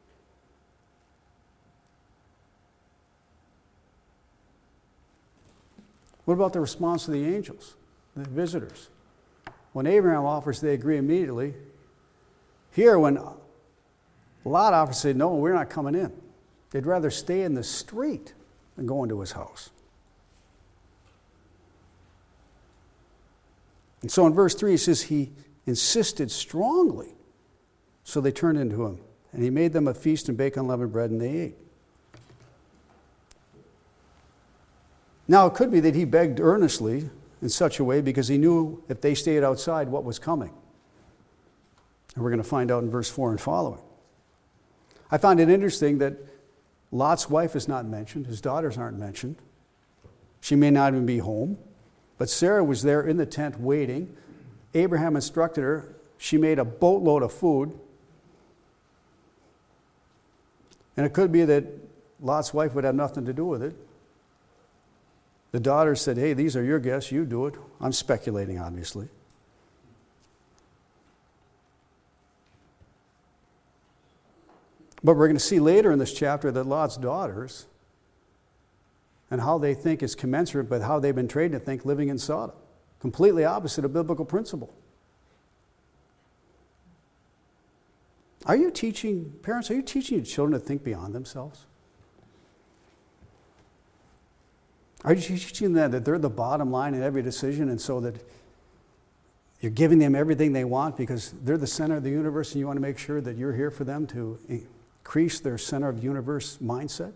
What about the response of the angels, the visitors? When Abraham offers, they agree immediately. Here, when Lot offers, say, no, we're not coming in. They'd rather stay in the street than go into his house. And so in verse 3, he says he insisted strongly. So they turned into him. And he made them a feast and baked unleavened bread, and they ate. Now, it could be that he begged earnestly in such a way because he knew if they stayed outside what was coming. And we're going to find out in verse 4 and following. I find it interesting that Lot's wife is not mentioned. His daughters aren't mentioned. She may not even be home. But Sarah was there in the tent waiting. Abraham instructed her. She made a boatload of food. And it could be that Lot's wife would have nothing to do with it. The daughters said, hey, these are your guests, you do it. I'm speculating, obviously. But we're going to see later in this chapter that Lot's daughters and how they think is commensurate with how they've been trained to think living in Sodom. Completely opposite of biblical principle. Parents, are you teaching your children to think beyond themselves? Are you teaching them that they're the bottom line in every decision and so that you're giving them everything they want because they're the center of the universe and you want to make sure that you're here for them to increase their center of the universe mindset?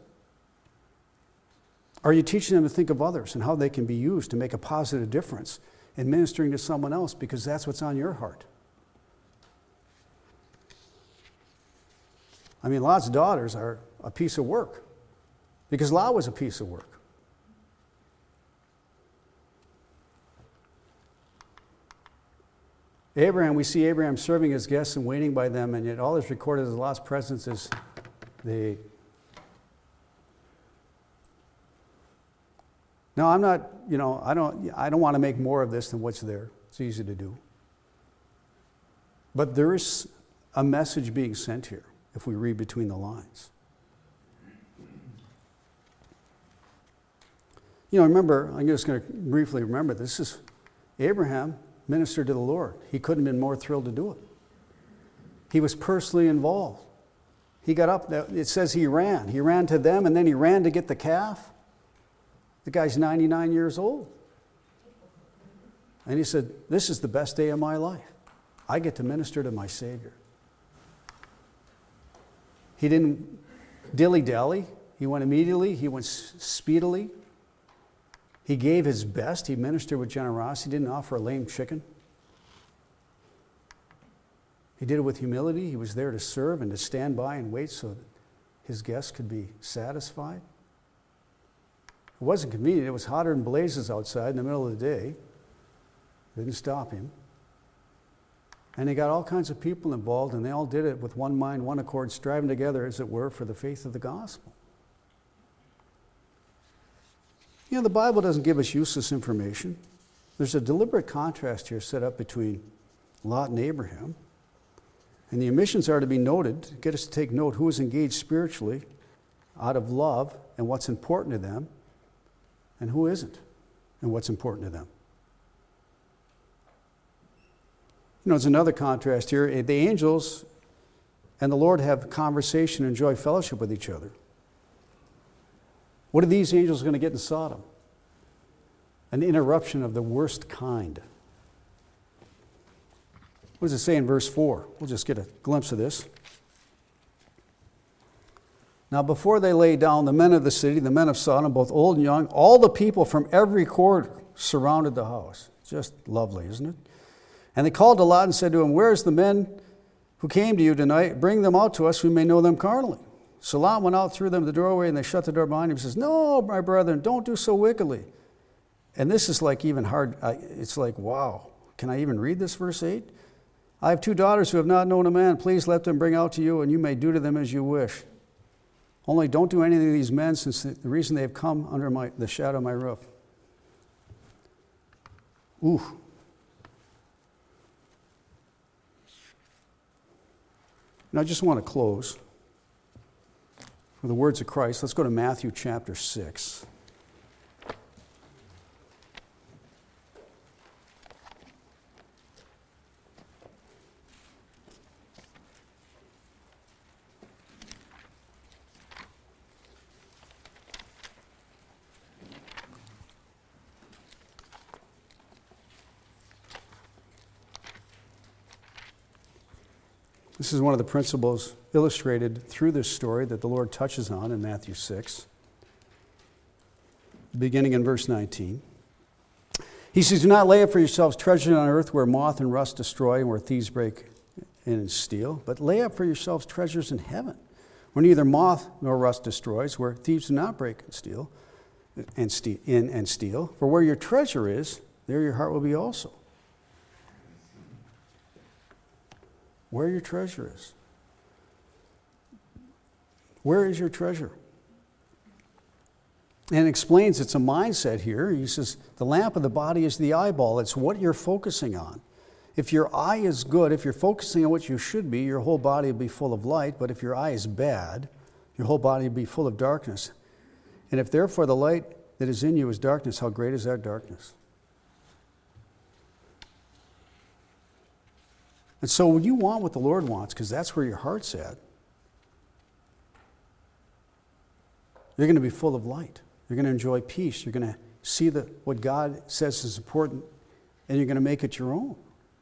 Are you teaching them to think of others and how they can be used to make a positive difference in ministering to someone else because that's what's on your heart? I mean, Lot's daughters are a piece of work because Lot was a piece of work. Abraham, we see Abraham serving his guests and waiting by them, and yet all that's recorded as Lot's presence is they. Now, I'm not, I don't want to make more of this than what's there. It's easy to do. But there is a message being sent here if we read between the lines. Remember, I'm just going to briefly remember, this is Abraham ministered to the Lord. He couldn't have been more thrilled to do it. He was personally involved. He got up, it says he ran. He ran to them and then he ran to get the calf. The guy's 99 years old. And he said, this is the best day of my life. I get to minister to my Savior. He didn't dilly-dally. He went immediately. He went speedily. He gave his best. He ministered with generosity. He didn't offer a lame chicken. He did it with humility. He was there to serve and to stand by and wait so that his guests could be satisfied. It wasn't convenient. It was hotter than blazes outside in the middle of the day. It didn't stop him. And he got all kinds of people involved, and they all did it with one mind, one accord, striving together, as it were, for the faith of the gospel. The Bible doesn't give us useless information. There's a deliberate contrast here set up between Lot and Abraham. And the omissions are to be noted to get us to take note who is engaged spiritually out of love and what's important to them, and who isn't and what's important to them. There's another contrast here. The angels and the Lord have conversation and enjoy fellowship with each other. What are these angels going to get in Sodom? An interruption of the worst kind. What does it say in verse 4? We'll just get a glimpse of this. Now, before they lay down, the men of the city, the men of Sodom, both old and young, all the people from every quarter surrounded the house. Just lovely, isn't it? And they called to Lot and said to him, where's the men who came to you tonight? Bring them out to us, we may know them carnally. So Lot went out through them the doorway, and they shut the door behind him. He says, no, my brethren, don't do so wickedly. And this is like even hard. It's like, wow. Can I even read this, verse 8? I have 2 daughters who have not known a man. Please let them bring out to you, and you may do to them as you wish. Only don't do anything to these men, since the reason they have come under the shadow of my roof. Ooh. And I just want to close with the words of Christ. Let's go to Matthew chapter 6. This is one of the principles illustrated through this story that the Lord touches on in Matthew 6, beginning in verse 19. He says, do not lay up for yourselves treasures on earth where moth and rust destroy and where thieves break in and steal, but lay up for yourselves treasures in heaven, where neither moth nor rust destroys, where thieves do not break and steal. For where your treasure is, there your heart will be also. Where your treasure is. Where is your treasure? And it explains it's a mindset here. He says the lamp of the body is the eyeball. It's what you're focusing on. If your eye is good, if you're focusing on what you should be, your whole body will be full of light. But if your eye is bad, your whole body will be full of darkness. And if therefore the light that is in you is darkness, how great is that darkness? And so when you want what the Lord wants, because that's where your heart's at, you're going to be full of light. You're going to enjoy peace. You're going to see what God says is important, and you're going to make it your own.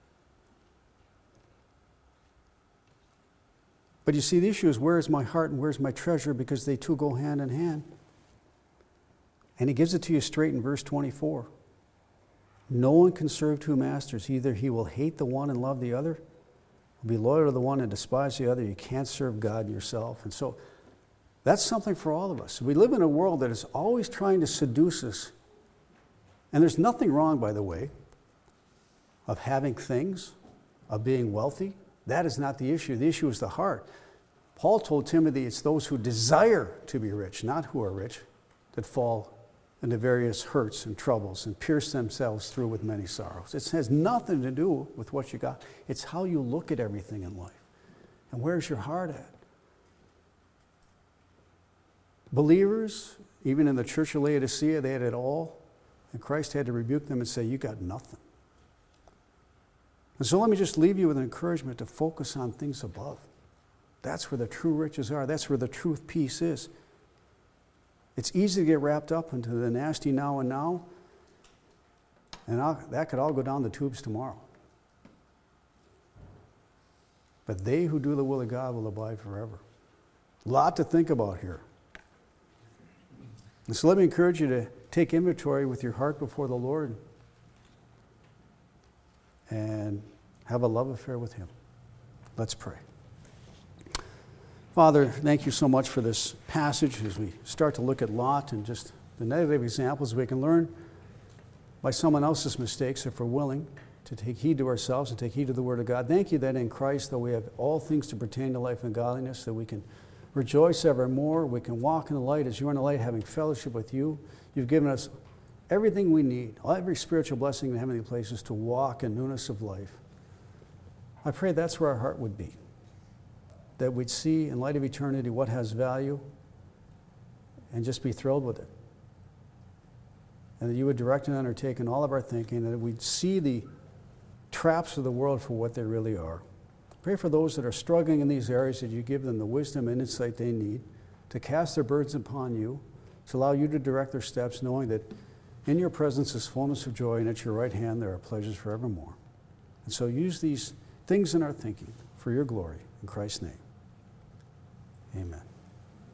But you see, the issue is, where is my heart and where's my treasure? Because they two go hand in hand. And he gives it to you straight in verse 24. No one can serve 2 masters. Either he will hate the one and love the other, or be loyal to the one and despise the other. You can't serve God and yourself. And so that's something for all of us. We live in a world that is always trying to seduce us. And there's nothing wrong, by the way, of having things, of being wealthy. That is not the issue. The issue is the heart. Paul told Timothy it's those who desire to be rich, not who are rich, that fall into various hurts and troubles and pierce themselves through with many sorrows. It has nothing to do with what you got. It's how you look at everything in life. And where's your heart at? Believers, even in the church of Laodicea, they had it all. And Christ had to rebuke them and say, you got nothing. And so let me just leave you with an encouragement to focus on things above. That's where the true riches are. That's where the true peace is. It's easy to get wrapped up into the nasty now and now, and that could all go down the tubes tomorrow. But they who do the will of God will abide forever. A lot to think about here. And so let me encourage you to take inventory with your heart before the Lord and have a love affair with Him. Let's pray. Father, thank you so much for this passage as we start to look at Lot and just the negative examples we can learn by someone else's mistakes if we're willing to take heed to ourselves and take heed to the Word of God. Thank you that in Christ, though we have all things to pertain to life and godliness, that we can rejoice evermore. We can walk in the light as you're in the light, having fellowship with you. You've given us everything we need, every spiritual blessing in heavenly places to walk in newness of life. I pray that's where our heart would be, that we'd see in light of eternity what has value and just be thrilled with it. And that you would direct and undertake in all of our thinking, and that we'd see the traps of the world for what they really are. Pray for those that are struggling in these areas, that you give them the wisdom and insight they need to cast their burdens upon you, to allow you to direct their steps, knowing that in your presence is fullness of joy, and at your right hand there are pleasures forevermore. And so use these things in our thinking for your glory. In Christ's name, amen.